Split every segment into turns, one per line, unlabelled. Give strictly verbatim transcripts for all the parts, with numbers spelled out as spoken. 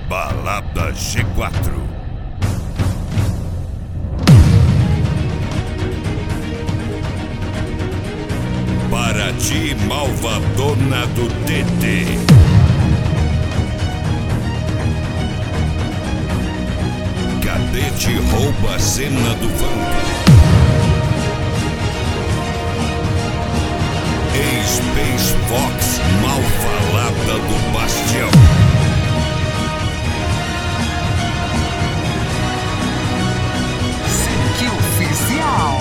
Balada G quatro. Para ti, malvadona do T T. Cadete rouba a cena do Vando. Space Fox, mal falada do Bastião.
Que oficial.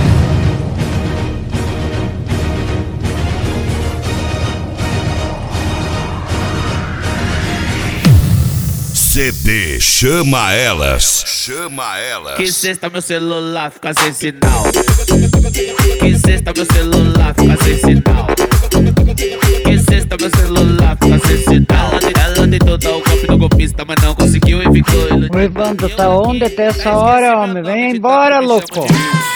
C D, chama elas. Chama elas.
Que cesta meu celular fica sem sinal. Que cesta meu celular fica sem sinal. Que cesta meu celular fica sem sinal. Ela tentou dar o golpe no golpista, mas não conseguiu e ficou iludido.
Oi, Vando, tá onde até essa hora, homem? Vem embora, louco.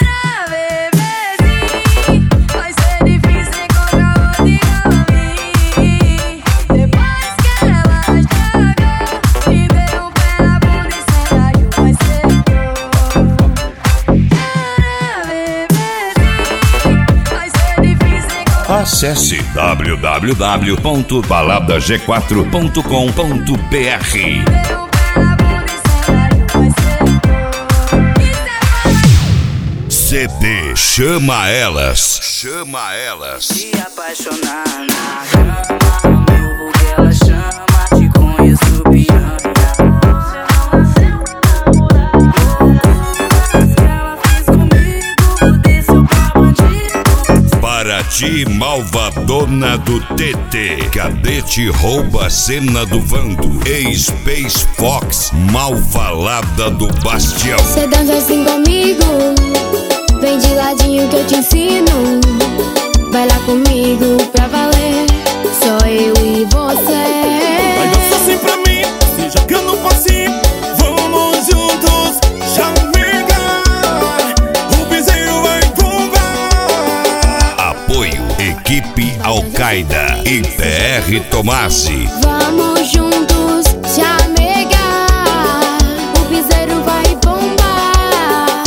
Acesse w w w ponto balada g quatro ponto com ponto b r. C D, chama elas. Chama elas.
Se apaixonar na cama, meu que ela chama, te conheço piano.
Para ti, malvadona do T T. Cadete rouba a cena do Vando. Space Fox, mal falada do Bastião.
Cê dança assim comigo, vem de ladinho que eu te ensino. Vai lá comigo pra valer, só eu e você.
Vai dançar assim pra mim, se jogando um passinho. Vamos juntos, já amiga. O piseiro vai bombar.
Apoio, equipe Al-Qaeda e P R Tomasi.
Vamos juntos, já amiga. O piseiro vai bombar.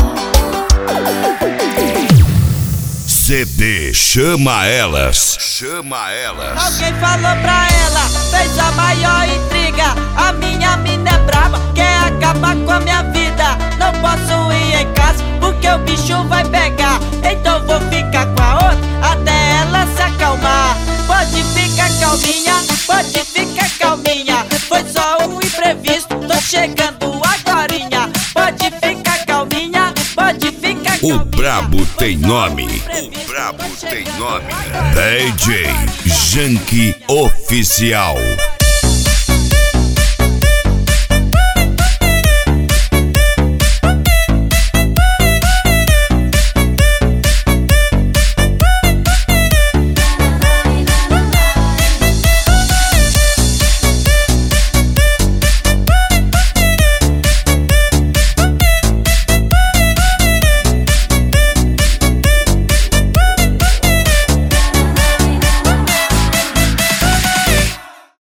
C D, chama elas. Chama elas.
Alguém falou pra ela, fez a maior intriga. A minha mina é braba, quer acabar com a minha vida. Não posso ir em casa, porque o bicho vai pegar. Então vou ficar com a outra, até ela se acalmar. Pode ficar calminha, pode ficar calminha. Foi só um imprevisto, tô chegando agorinha. Pode ficar calminha, pode ficar calminha.
O brabo tem nome. O brabo tem nome. D J Janky Oficial.